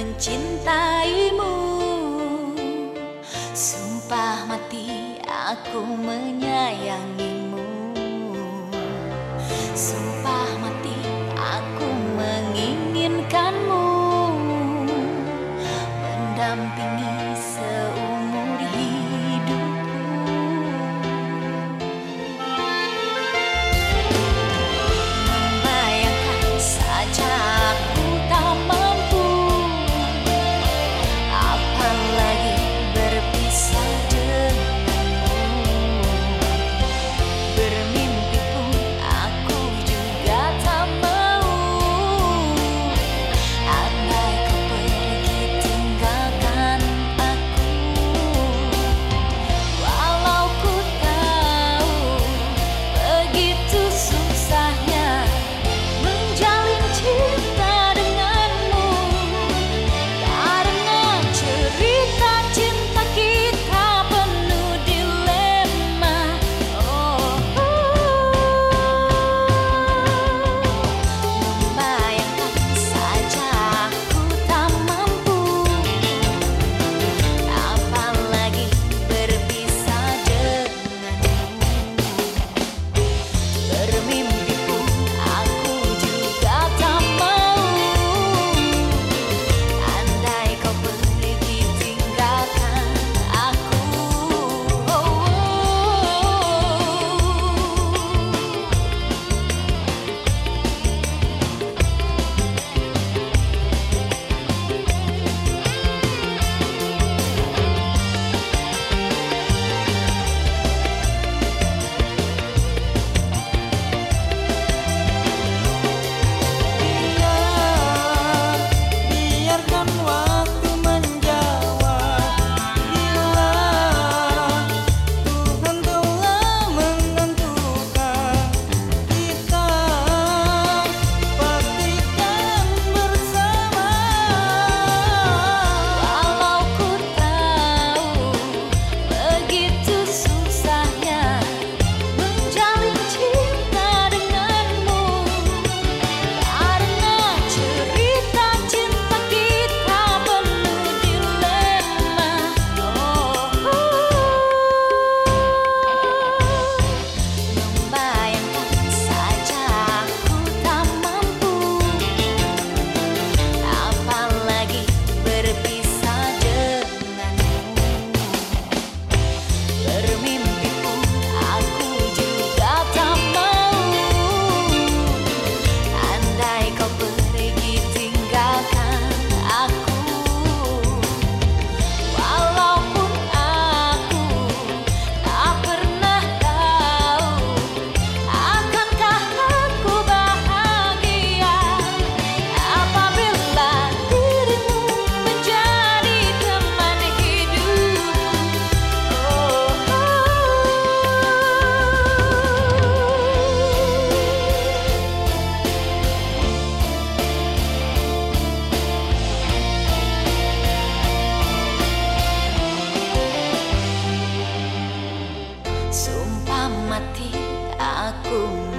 mencintaimu. Sumpah mati aku menyayangimu. Sumpah mati aku menginginkanmu, mendampingi seumur hidupku. Membayangkan saja aku tak mampu, apalagi berpisah denganmu. Bermimpi pun aku juga tak mau, andai kau pergi tinggalkan aku. Walau ku tahu begitu susahnya menjalin cinta denganmu, karena cerita cinta kita penuh dilema. Membayangkan saja aku tak mampu, apalagi berpisah denganmu. Bermimpi pun aku juga tak mau, andai kau pergi tinggalkan aku. Biarkan waktu menjawab. Bila Tuhan telah menentukan kita, pastikan bersama. Walau ku tahu begitu susahnya menjalin cinta denganmu, karena cerita cinta kita penuh dilema. Membayangkan saja aku tak mampu, apalagi berpisah denganmu. Bermimpi pun aku juga tak mau, andai kau pergi tinggalkan aku. Walaupun aku tak pernah tahu akankah aku bahagia apabila dirimu menjadi teman hidupku. Sumpah mati aku